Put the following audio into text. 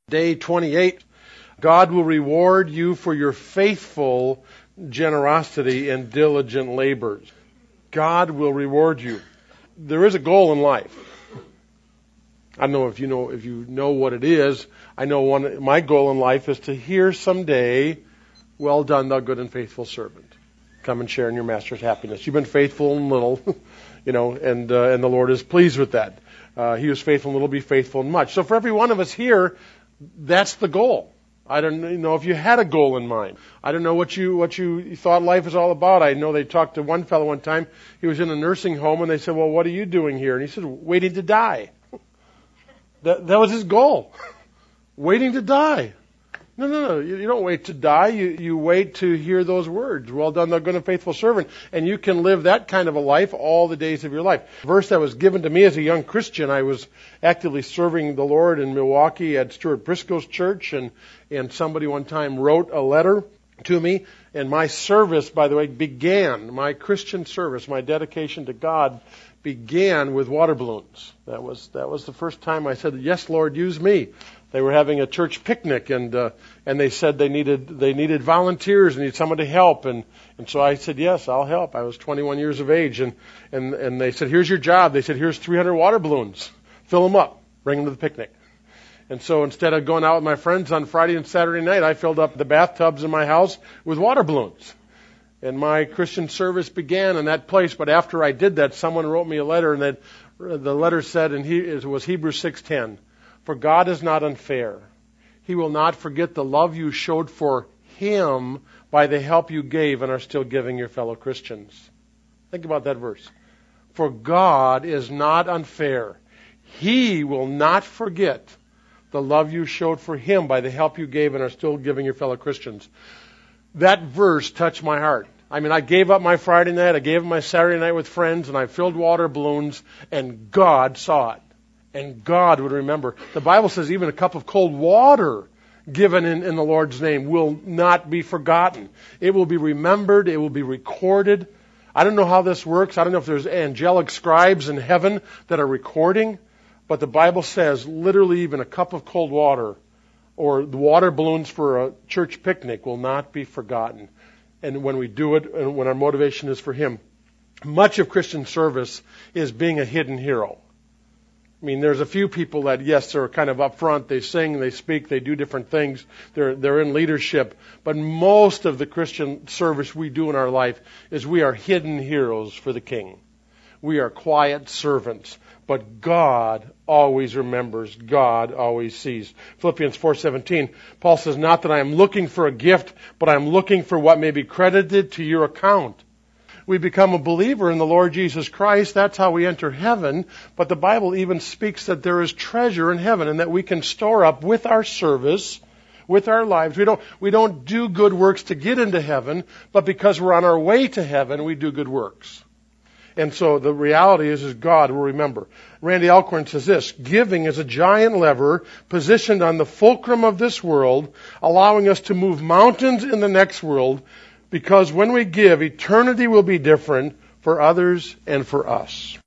Day 28, God will reward you for your faithful generosity and diligent labors. God will reward you. There is a goal in life. I don't know if you know what it is. I know my goal in life is to hear someday, "Well done, thou good and faithful servant. Come and share in your master's happiness. You've been faithful in little," and the Lord is pleased with that. He was faithful in little, be faithful in much. So for every one of us here, that's the goal. I don't know if you had a goal in mind. I don't know what you thought life is all about. I know they talked to one fellow one time. He was in a nursing home, and they said, "Well, what are you doing here?" And he said, "Waiting to die." That was his goal. Waiting to die. No. You don't wait to die. You wait to hear those words. "Well done, thou good and faithful servant." And you can live that kind of a life all the days of your life. The verse that was given to me as a young Christian, I was actively serving the Lord in Milwaukee at Stuart Briscoe's church, and somebody one time wrote a letter to me. And my service, by the way, my Christian service, my dedication to God began with water balloons. That was the first time I said, "Yes, Lord, use me." They were having a church picnic, and they said they needed volunteers, and need someone to help, and so I said, "Yes, I'll help." I was 21 years of age, and they said, "Here's your job." They said, "Here's 300 water balloons. Fill them up. Bring them to the picnic." And so instead of going out with my friends on Friday and Saturday night, I filled up the bathtubs in my house with water balloons. And my Christian service began in that place. But after I did that, someone wrote me a letter, and the letter said, and it was Hebrews 6:10. "For God is not unfair. He will not forget the love you showed for Him by the help you gave and are still giving your fellow Christians." Think about that verse. For God is not unfair. He will not forget the love you showed for Him by the help you gave and are still giving your fellow Christians. That verse touched my heart. I mean, I gave up my Friday night, I gave up my Saturday night with friends, and I filled water balloons, and God saw it. And God would remember. The Bible says even a cup of cold water given in the Lord's name will not be forgotten. It will be remembered. It will be recorded. I don't know how this works. I don't know if there's angelic scribes in heaven that are recording. But the Bible says literally even a cup of cold water or the water balloons for a church picnic will not be forgotten. And when we do it, and when our motivation is for Him, much of Christian service is being a hidden hero. I mean, there's a few people that, yes, they're kind of up front. They sing, they speak, they do different things. They're in leadership. But most of the Christian service we do in our life is we are hidden heroes for the King. We are quiet servants. But God always remembers. God always sees. Philippians 4:17, Paul says, "Not that I am looking for a gift, but I am looking for what may be credited to your account." We become a believer in the Lord Jesus Christ. That's how we enter heaven. But the Bible even speaks that there is treasure in heaven and that we can store up with our service, with our lives. We don't do good works to get into heaven, but because we're on our way to heaven, we do good works. And so the reality is God will remember. Randy Alcorn says this, "Giving is a giant lever positioned on the fulcrum of this world, allowing us to move mountains in the next world, because when we give, eternity will be different for others and for us."